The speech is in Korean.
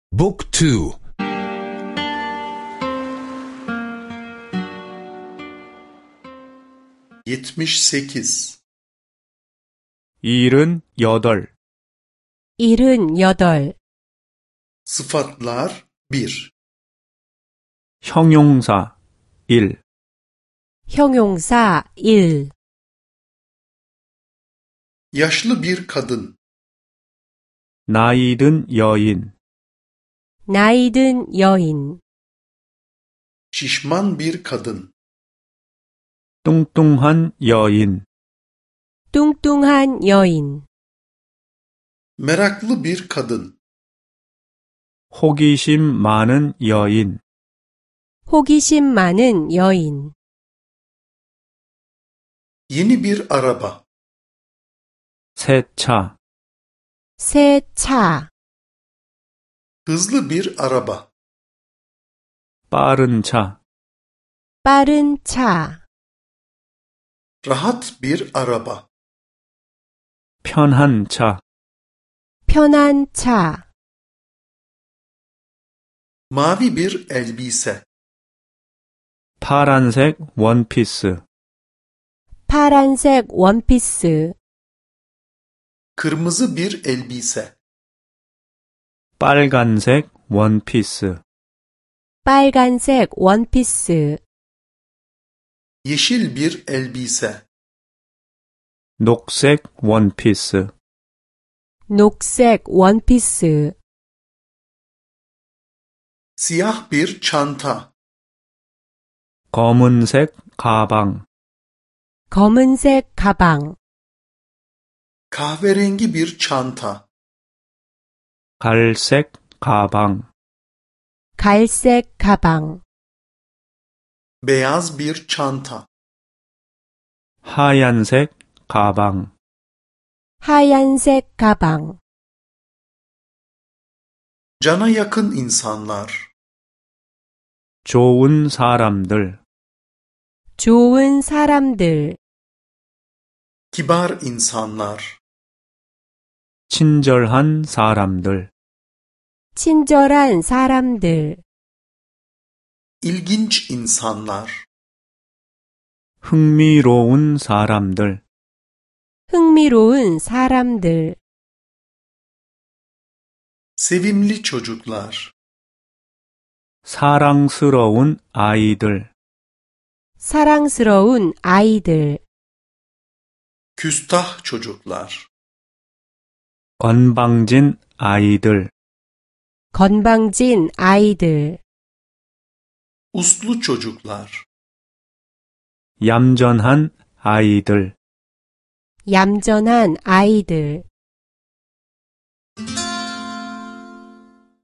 Book 2 78 78 78 Sıfatlar 1 형용사 1 형용사 1 Yaşlı bir kadın 나이 든 여인 나이 든 여인 Şişman bir kadın 뚱뚱한 여인 뚱뚱한 여인 Meraklı bir kadın 호기심 많은 여인 호기심 많은 여인 Yeni bir araba 새 차 새 차 Hızlı bir araba 빠른 차 빠른 차 Rahat bir araba 편한 차 편한 차 Mavi bir elbise 파란색 원피스 파란색 원피스 Kırmızı bir elbise 빨간색 원피스 빨간색 원피스 Yeşil bir elbise 녹색 원피스 녹색 원피스 Siyah bir çanta 검은색 가방 검은색 가방 Kahverengi bir çanta 갈색 가방 갈색 가방 Beyaz bir çanta 하얀색 가방 하얀색 가방 Cana yakın insanlar 좋은 사람들 좋은 사람들 Kibar insanlar 친절한 사람들 친절한 사람들 İlginç insanlar 흥미로운 사람들 흥미로운 사람들 Sevimli çocuklar 사랑스러운 아이들 사랑스러운 아이들 Küstah çocuklar 건방진 아이들 건방진 아이들 Uslu çocuklar 얌전한 아이들 얌전한 아이들